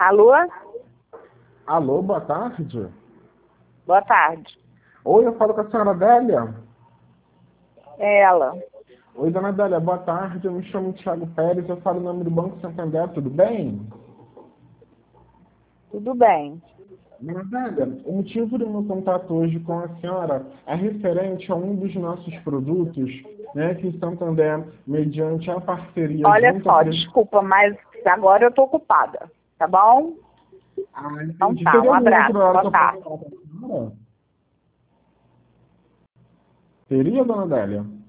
Alô? Alô, boa tarde. Boa tarde. Oi, eu falo com a senhora Adélia. É ela. Oi, dona Adélia, boa tarde. Eu me chamo Thiago Pérez, eu falo em nome do Banco Santander, tudo bem? Tudo bem. Dona Adélia, o motivo do meu contato hoje com a senhora é referente a um dos nossos produtos, né, que o Santander, mediante a parceria Olha junto à só, desculpa, mas agora eu tô ocupada. Tá bom? Então entendi. tá, um Teria algum abraço. outro horário que Boa eu possa tarde. falar com a senhora? Teria, dona Adélia?